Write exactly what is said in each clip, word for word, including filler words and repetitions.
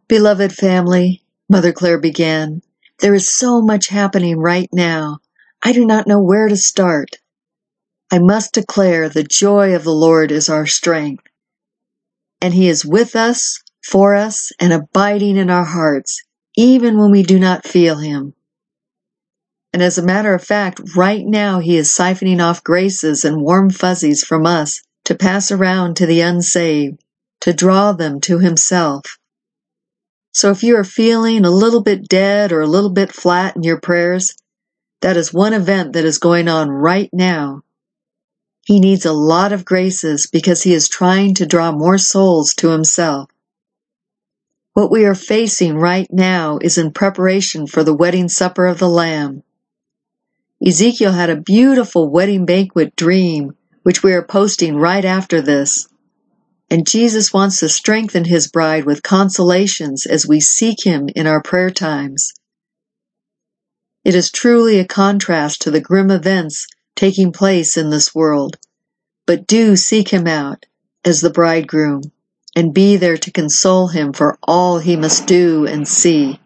Beloved family, Mother Claire began, there is so much happening right now. I do not know where to start. I must declare the joy of the Lord is our strength, and He is with us, for us, and abiding in our hearts, even when we do not feel Him. And as a matter of fact, right now He is siphoning off graces and warm fuzzies from us to pass around to the unsaved, to draw them to Himself. So if you are feeling a little bit dead or a little bit flat in your prayers, that is one event that is going on right now. He needs a lot of graces because He is trying to draw more souls to Himself. What we are facing right now is in preparation for the wedding supper of the Lamb. Ezekiel had a beautiful wedding banquet dream, which we are posting right after this. And Jesus wants to strengthen His bride with consolations as we seek Him in our prayer times. It is truly a contrast to the grim events taking place in this world. But do seek Him out as the bridegroom, and be there to console Him for all He must do and see.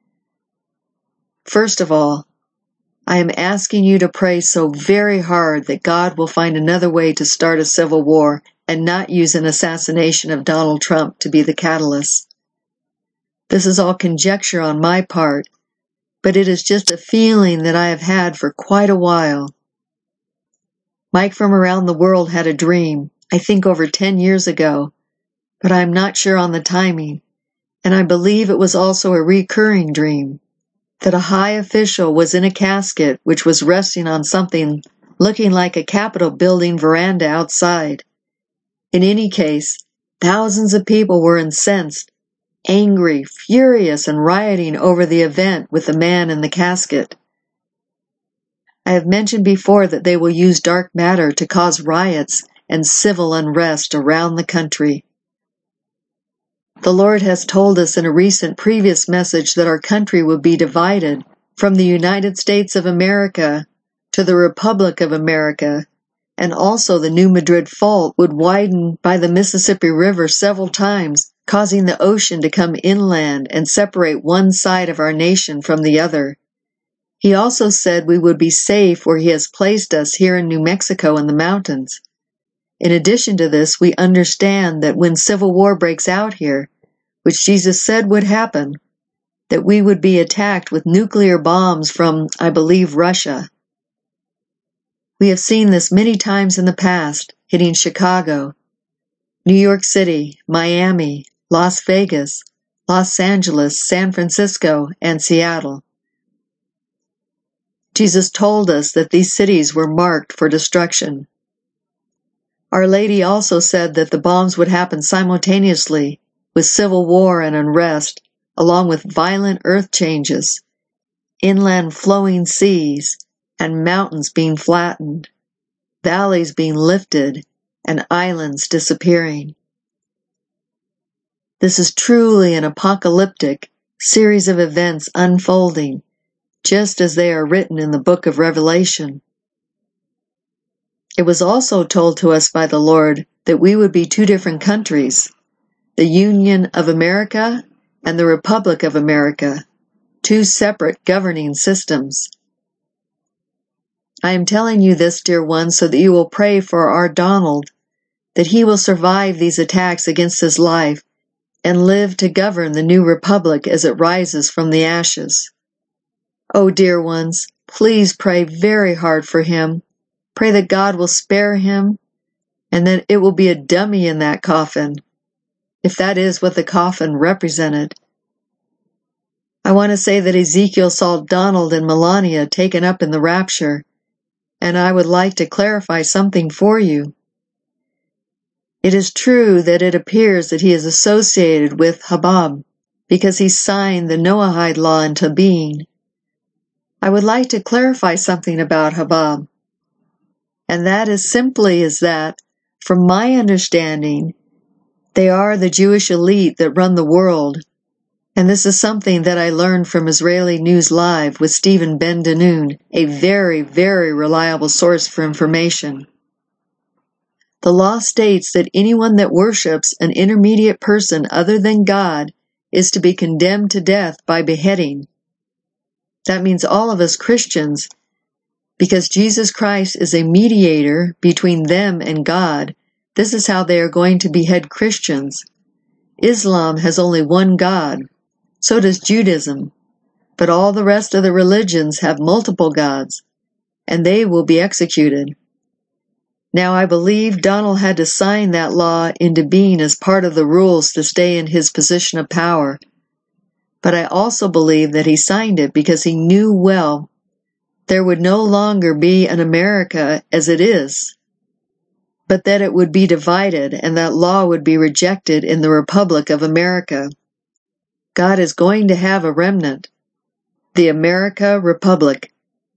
First of all, I am asking you to pray so very hard that God will find another way to start a civil war and not use an assassination of Donald Trump to be the catalyst. This is all conjecture on my part, but it is just a feeling that I have had for quite a while. Mike from around the world had a dream, I think over ten years ago, but I am not sure on the timing, and I believe it was also a recurring dream, that a high official was in a casket which was resting on something looking like a Capitol building veranda outside. In any case, thousands of people were incensed, angry, furious, and rioting over the event with the man in the casket. I have mentioned before that they will use dark matter to cause riots and civil unrest around the country. The Lord has told us in a recent previous message that our country would be divided from the United States of America to the Republic of America, and also the New Madrid Fault would widen by the Mississippi River several times, causing the ocean to come inland and separate one side of our nation from the other. He also said we would be safe where He has placed us here in New Mexico in the mountains. In addition to this, we understand that when civil war breaks out here, which Jesus said would happen, that we would be attacked with nuclear bombs from, I believe, Russia. We have seen this many times in the past, hitting Chicago, New York City, Miami, Las Vegas, Los Angeles, San Francisco, and Seattle. Jesus told us that these cities were marked for destruction. Our Lady also said that the bombs would happen simultaneously with civil war and unrest, along with violent earth changes, inland flowing seas, and mountains being flattened, valleys being lifted, and islands disappearing. This is truly an apocalyptic series of events unfolding, just as they are written in the book of Revelation. It was also told to us by the Lord that we would be two different countries, the Union of America and the Republic of America, two separate governing systems. I am telling you this, dear ones, so that you will pray for our Donald, that he will survive these attacks against his life and live to govern the new republic as it rises from the ashes. Oh, dear ones, please pray very hard for him. Pray that God will spare him and that it will be a dummy in that coffin, if that is what the coffin represented. I want to say that Ezekiel saw Donald and Melania taken up in the rapture, and I would like to clarify something for you. It is true that it appears that he is associated with Habab, because he signed the Noahide law into being. I would like to clarify something about Habab, and that is simply is that, from my understanding, they are the Jewish elite that run the world, and this is something that I learned from Israeli News Live with Stephen Ben Danoon, a very, very reliable source for information. The law states that anyone that worships an intermediate person other than God is to be condemned to death by beheading. That means all of us Christians, because Jesus Christ is a mediator between them and God. This is how they are going to behead Christians. Islam has only one God. So does Judaism. But all the rest of the religions have multiple gods, and they will be executed. Now, I believe Donald had to sign that law into being as part of the rules to stay in his position of power. But I also believe that he signed it because he knew well there would no longer be an America as it is, but that it would be divided and that law would be rejected in the Republic of America. God is going to have a remnant, the America Republic.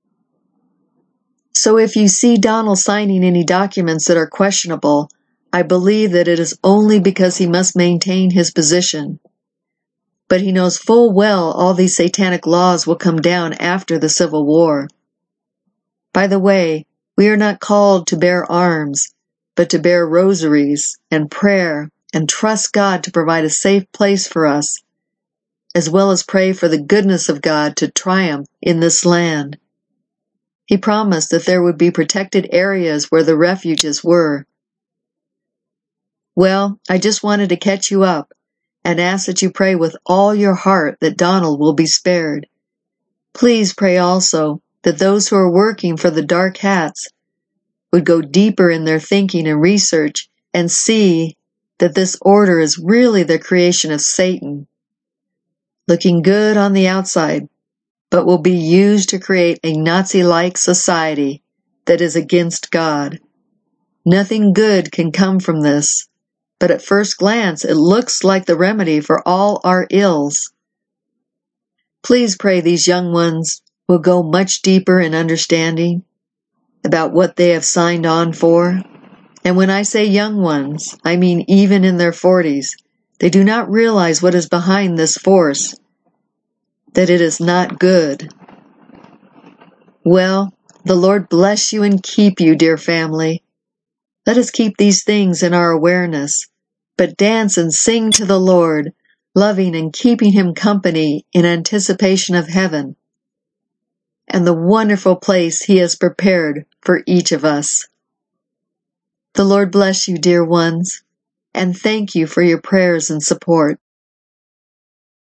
So if you see Donald signing any documents that are questionable, I believe that it is only because he must maintain his position. But he knows full well all these satanic laws will come down after the Civil War. By the way, we are not called to bear arms, but to bear rosaries and prayer and trust God to provide a safe place for us, as well as pray for the goodness of God to triumph in this land. He promised that there would be protected areas where the refuges were. Well, I just wanted to catch you up and ask that you pray with all your heart that Donald will be spared. Please pray also that those who are working for the dark hats would go deeper in their thinking and research and see that this order is really the creation of Satan, looking good on the outside, but will be used to create a Nazi-like society that is against God. Nothing good can come from this, but at first glance it looks like the remedy for all our ills. Please pray these young ones will go much deeper in understanding about what they have signed on for. And when I say young ones, I mean even in their forties. They do not realize what is behind this force, that it is not good. Well, the Lord bless you and keep you, dear family. Let us keep these things in our awareness, but dance and sing to the Lord, loving and keeping Him company in anticipation of heaven and the wonderful place He has prepared for each of us. The Lord bless you, dear ones, and thank you for your prayers and support.